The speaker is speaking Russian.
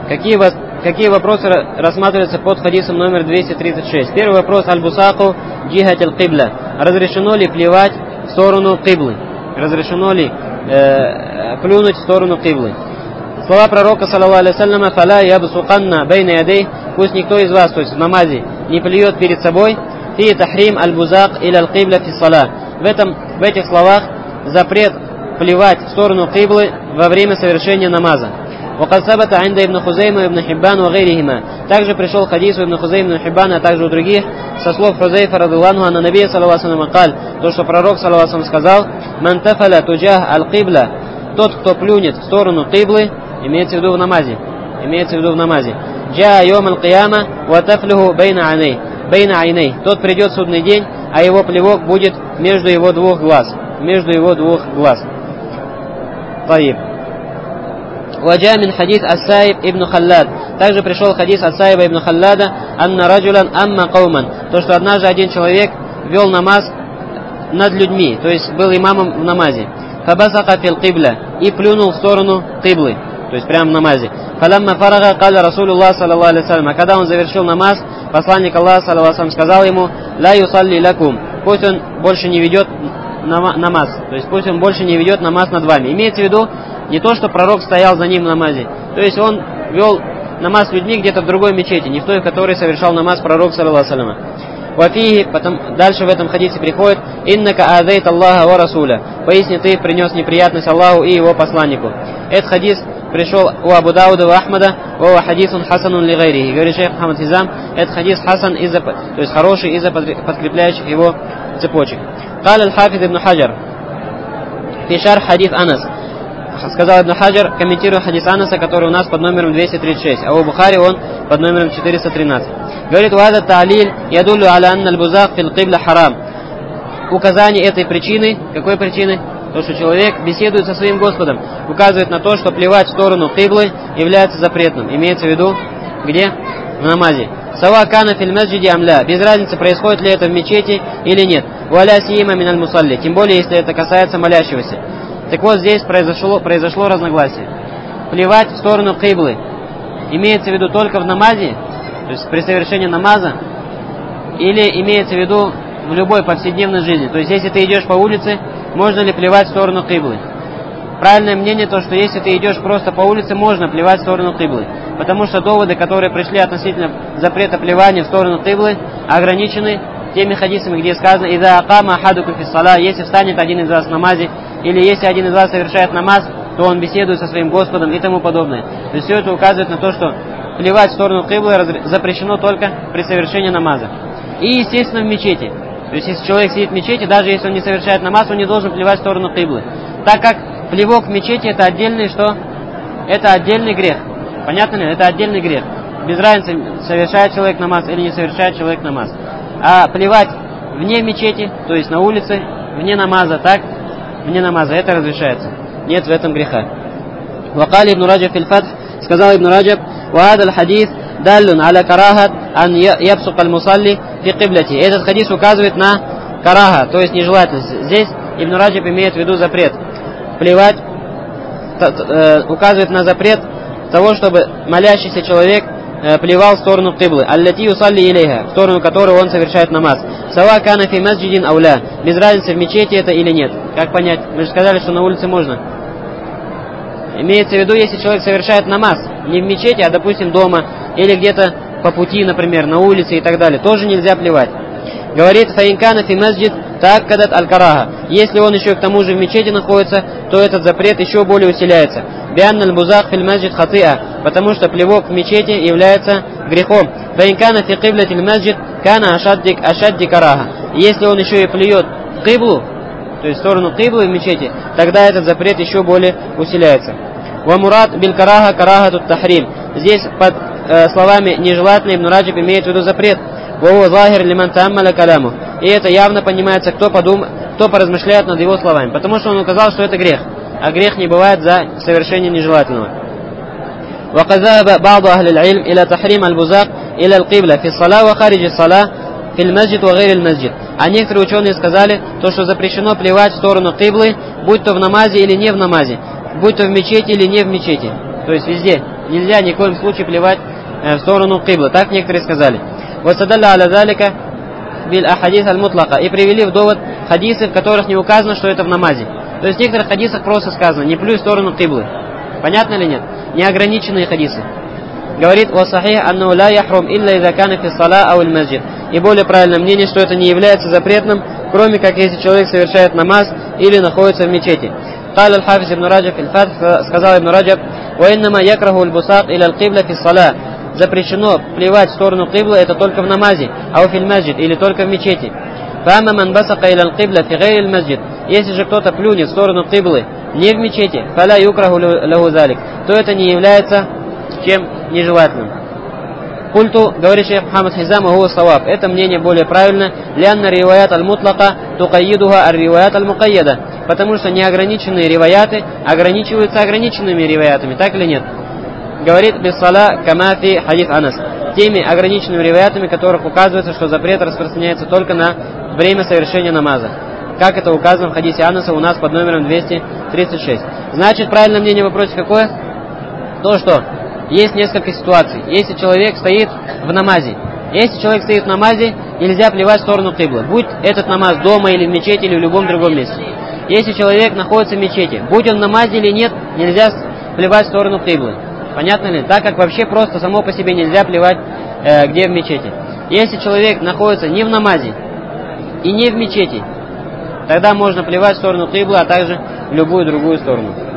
Какие вопросы рассматриваются под хадисом номер 236? Первый вопрос: аль-бусаку джихат аль-кибля. Разрешено ли плевать в сторону киблы? Разрешено ли плюнуть в сторону киблы? Слова пророка, саллаллаху алейхи вассаляма: «Фаля ябсуканна бейна ядей», пусть никто из вас, то есть в намазе, не плюет перед собой. Фи тахрим аль-бузак или аль-кибля фи саля. В этих словах запрет плевать в сторону киблы во время совершения намаза. وقد ثبت عند ابن خزيمة وابن حبان وغيرهما. Также пришел хадис у ибн Хузейма и ибн Хиббана, а также у других, со слов Хузейфа радиллаху анху, набия саллаллаху алейхи ва саллям, то, что пророк саллаллаху алейхи ва саллям сказал: «Ман тафаля туджах аль-кибля», тот, кто плюнет в сторону киблы, имеется в виду в намазе. «Джа йом аль-кияма ва тафлюху бейна айней», тот придет в судный день, а его плевок будет между его двух глаз. Таиб. Ваджа мин хадис ас-Саиб ибн Халлад. Также пришел хадис от Саиба ибн Халлада: «Анна раджулян амма кауман», то, что однажды один человек вел намаз над людьми, то есть был имамом в намазе. «Фабасака фил кибля», и плюнул в сторону киблы, то есть прямо в намазе. «Фаламма фарага каля Расулуллах саллаллаху алейхи ва саллям», а когда он завершил намаз, посланник Аллаха саллаллаху алейхи ва саллям сказал ему: «Ла юсалли лакум», пусть он больше не ведет намаз, то есть пусть он больше не ведет намаз над вами. Имеется в виду не то, что пророк стоял за ним в намазе, то есть он вел намаз с людьми где-то в другой мечети, не в той, в которой совершал намаз пророк, саллаллаху алейхи ва саллям. Вафихи, потом дальше в этом хадисе приходит: «Иннака азайт Аллаха ва Расуля», поясни, ты принес неприятность Аллаху и его посланнику. Этот хадис пришел у Абу Дауда ва Ахмада, ва хадисун хасанун ли гайрихи. Говорит шейх Мухаммад Хизам, этот хадис хасан, то есть хороший из-за подкрепляющих его цепочек. Кал аль-Хафиз ибн Хаджар фи шарх хадис Анас. Сказал ибн Хаджар, комментируя хадис Анаса, который у нас под номером 236, а у Бухари он под номером 413. Говорит: «Вада та'лиль ядулю аля анна аль-бузак фил кибля харам». Указание этой причины, какой причины? То, что человек беседует со своим Господом, указывает на то, что плевать в сторону киблы является запретным. Имеется в виду где? В намазе. «Сава кана фил масджиди амля», без разницы, происходит ли это в мечети или нет. «Валя сиима миналь мусалли», тем более, если это касается молящегося. Так вот, здесь произошло разногласие. Плевать в сторону киблы имеется в виду только в намазе, то есть при совершении намаза, или имеется в виду в любой повседневной жизни. То есть, если ты идешь по улице, можно ли плевать в сторону киблы? Правильное мнение то, что если ты идешь просто по улице, можно плевать в сторону киблы. Потому что доводы, которые пришли относительно запрета плевания в сторону киблы, ограничены теми хадисами, где сказано: «Иза акама ахадуку фис саля», если встанет один из вас в намазе, или если один из вас совершает намаз, то он беседует со своим Господом и тому подобное. То есть все это указывает на то, что плевать в сторону киблы запрещено только при совершении намаза. И, естественно, в мечети. То есть, если человек сидит в мечети, даже если он не совершает намаз, он не должен плевать в сторону киблы. Так как плевок в мечети — это отдельный что? Это отдельный грех. Понятно ли? Это отдельный грех. Без разницы, совершает человек намаз или не совершает человек намаз. А плевать вне мечети, то есть на улице, вне намаза, так? Вне намаза, это разрешается. Нет в этом греха. Вакали ибн Раджаб фил Фатх, сказал ибн Раджаб: «Ваад аль-хадис даллун аля карахат ан ябсук аль-мусалли фи киблати». Этот хадис указывает на караха, то есть нежелательность. Здесь ибн Раджаб имеет в виду запрет. Плевать указывает на запрет того, чтобы молящийся человек плевал в сторону киблы, аллати юсалли илейха, в сторону которой он совершает намаз. Сава кана фи масджидин ауля, без разницы, в мечети это или нет. Как понять? Мы же сказали, что на улице можно. Имеется в виду, если человек совершает намаз не в мечети, а, допустим, дома, или где-то по пути, например, на улице и так далее, тоже нельзя плевать. Говорит: «Фаинкана фи масджид таккадат аль-караха». Если он еще к тому же в мечети находится, то этот запрет еще более усиляется. «Бианна аль-бузак фил масджид хатиа», потому что плевок в мечети является грехом. «Фаинкана фи киблати аль-масджид кана ашадди караха». Если он еще и плюет в киблу, то есть в сторону киблы в мечети, тогда этот запрет еще более усиляется. «Ва мурад биль караха карахатут тахрим». Здесь под словами «нежелательно» ибн Раджаб имеет в виду запрет. «Ва захир лиман тааммаля каляму». И это явно понимается, кто поразмышляет над его словами. Потому что он указал, что это грех. А грех не бывает за совершение нежелательного. وقد ذهب بعض أهل العلم إلى تحريم البزاق إلى القبلة في الصلاة وخارج الصلاة في المسجد وغير المسجد. А некоторые ученые сказали, то, что запрещено плевать в сторону киблы, будь то в намазе или не в намазе, будь то в мечети или не в мечети. То есть везде. нельзя ни в коем случае плевать в сторону киблы. Так некоторые сказали. «Васадалля аля залика биль ахадис аль-мутлака». И привели в довод хадисы, в которых не указано, что это в намазе. То есть в некоторых хадисах просто сказано: не плюй в сторону киблы. Понятно или нет? Неограниченные хадисы. Говорит: «Васахих анну ла яхрум илля иза кана фи ссала ау аль-масджид». И более правильное мнение, что это не является запретным, кроме как если человек совершает намаз или находится в мечети. قال الحافظ ابن رجب في الفتح, сказал Ибн Раджаб: وإنما يكره البصاق إلى القبلة في الصلاة. Запрещено плевать в сторону киблы это только в намазе, ау фил масджид, или только в мечети. فأما من بصق إلى القبلة في غير المسجد. Если же кто-то плюнет в сторону киблы не в мечети, فلا يكره له ذلك, то это не является чем нежелательным. Культу, говорит шейх Мухаммад Хизам, гуа саваб. Это мнение более правильно. Лянна риваят аль-мутлака тукайидуха ар-риваят аль-мукайяда. Потому что неограниченные риваяты ограничиваются ограниченными риваятами. Так или нет? Говорит: биссала камафи хадис Анас. Теми ограниченными риваятами, которых указывается, что запрет распространяется только на время совершения намаза. Как это указано в хадисе Анаса у нас под номером 236. Значит, правильное мнение в вопросе какое? То, что есть несколько ситуаций. Если человек стоит в намазе. Если человек стоит в намазе, нельзя плевать в сторону киблы. Будь этот намаз дома или в мечети, или в любом другом месте. Если человек находится в мечети, будь он в намазе или нет, нельзя плевать в сторону киблы. Понятно ли? Так как вообще просто само по себе нельзя плевать где в мечети. Если человек находится не в намазе и не в мечети, тогда можно плевать в сторону киблы, а также в любую другую сторону.